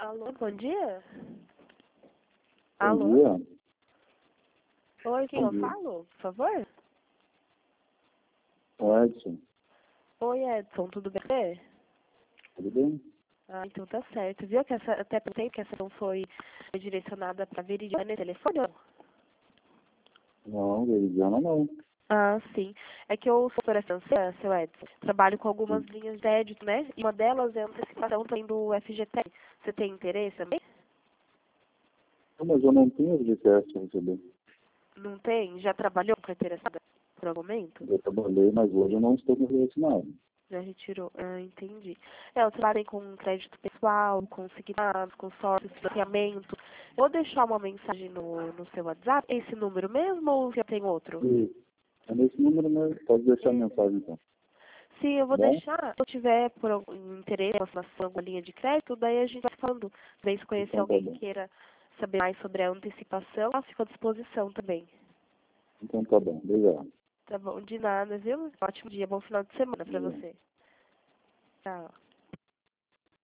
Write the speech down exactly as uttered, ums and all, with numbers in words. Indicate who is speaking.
Speaker 1: Alô, bom dia?
Speaker 2: Bom
Speaker 1: Alô?
Speaker 2: dia.
Speaker 1: Oi, quem
Speaker 2: Bom
Speaker 1: eu
Speaker 2: dia.
Speaker 1: falo, por favor?
Speaker 2: O Edson,
Speaker 1: Oi, Edson, tudo bem?
Speaker 2: tudo bem?
Speaker 1: Ah, então tá certo. Viu que essa, até pensei que essa não foi direcionada para Veridiana telefone? Não?
Speaker 2: Não, Veridiana não.
Speaker 1: Ah, sim. É que eu sou doutora financeira, seu Edson. Trabalho com algumas
Speaker 2: Sim.
Speaker 1: linhas de crédito, né? E uma delas é a antecipação também do F G T. Você tem interesse também?
Speaker 2: Não, mas eu não tenho de teste a receber.
Speaker 1: Não tem? Já trabalhou com interessada por algum momento?
Speaker 2: Eu trabalhei, mas hoje eu não estou com vacinado.
Speaker 1: Já retirou. Ah, entendi. É, eu trabalhei com crédito pessoal, com segnados, com sorte, financiamento. Vou deixar uma mensagem no, no seu WhatsApp. Esse número mesmo ou já tem outro?
Speaker 2: E é nesse número mesmo. Pode deixar a
Speaker 1: É.
Speaker 2: mensagem então.
Speaker 1: Sim, eu vou
Speaker 2: Tá bom?
Speaker 1: deixar. Se eu tiver por algum interesse, uma alguma linha de crédito, daí a gente vai falando. Daí se conhecer
Speaker 2: Então tá
Speaker 1: alguém que
Speaker 2: bom.
Speaker 1: queira saber mais sobre a antecipação, eu fico à disposição também.
Speaker 2: Então tá bom. Obrigado.
Speaker 1: Tá bom? De nada, viu? Ótimo dia, bom final de semana pra
Speaker 2: Obrigado.
Speaker 1: você. Tchau.